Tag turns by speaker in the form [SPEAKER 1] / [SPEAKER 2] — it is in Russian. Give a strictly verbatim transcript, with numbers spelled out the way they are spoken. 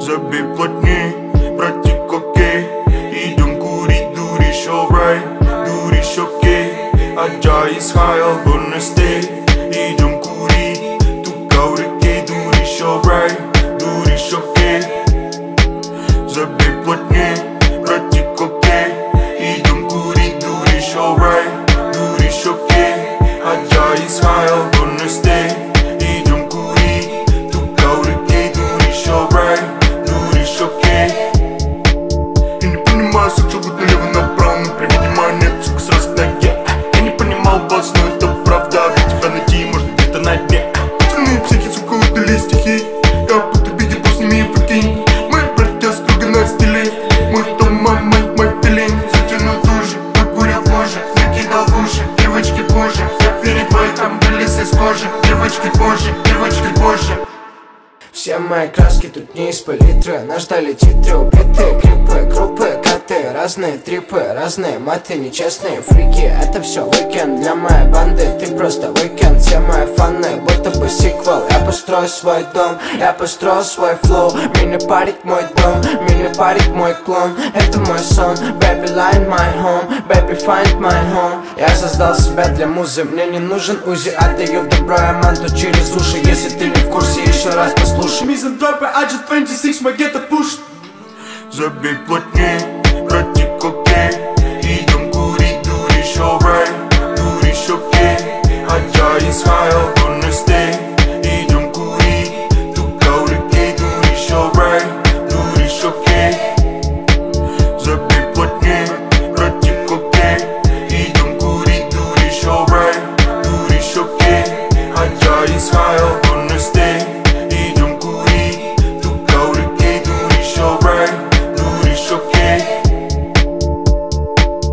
[SPEAKER 1] Забей плотней, братик, окей. Идем курить, дуришь, alright. Дуришь, окей. Аджа из Хайл, gonna stay. Идем курить, тука в реке. Дуришь, alright. Дуришь, окей. Забей плотней, братик, окей. Идем курить, дуришь, alright. Дуришь, окей. Аджа из Хайл, gonna stay. Идем курить, тука в реке. Дуришь, alright. Дуришь, окей. Я не понимаю, сука, вот налево направо. Но при внимании, сука, сразу на я. Я не понимал вас, но это правда. Ведь тебя найти можно где-то на дне. Пацаны, психи, сука, удали стихи. Я будто видел, с ними прикинь. Мы братья строго на стиле. Мой дом, мой, мой, мой филин. Затянул туже, покурил позже. Закидал в уши, девочки позже. Я перебой, там вылез из кожи. Девочки позже, девочки позже.
[SPEAKER 2] Все мои краски тут не из палитры. Нас ждали титры, убитые клипы, группы, коты. Разные трипы, разные маты, нечестные фрики. Это все уикенд для моей банды. Ты просто уикенд, все мои фаны будто бы сиквел. Я построю свой дом, я построю свой флоу. Мини-парик мой дом, мини-парик мой клон. Это мой сон, baby line my home. Baby find my home. Я создал себя для музы. Мне не нужен узи, отдаю добро я манту через уши. Если ты не в курсе, еще раз послушай.
[SPEAKER 3] Мизантропы, аджи двадцать шесть, мой гетто пуш.
[SPEAKER 1] Забей плотней, братик, окей. Идем курить, дуришь, alright. Дуришь, окей. Аджа из Хайл, gonna stay. Идем курить, тука в реке. Дуришь, alright. Дуришь, окей. Забей плотней.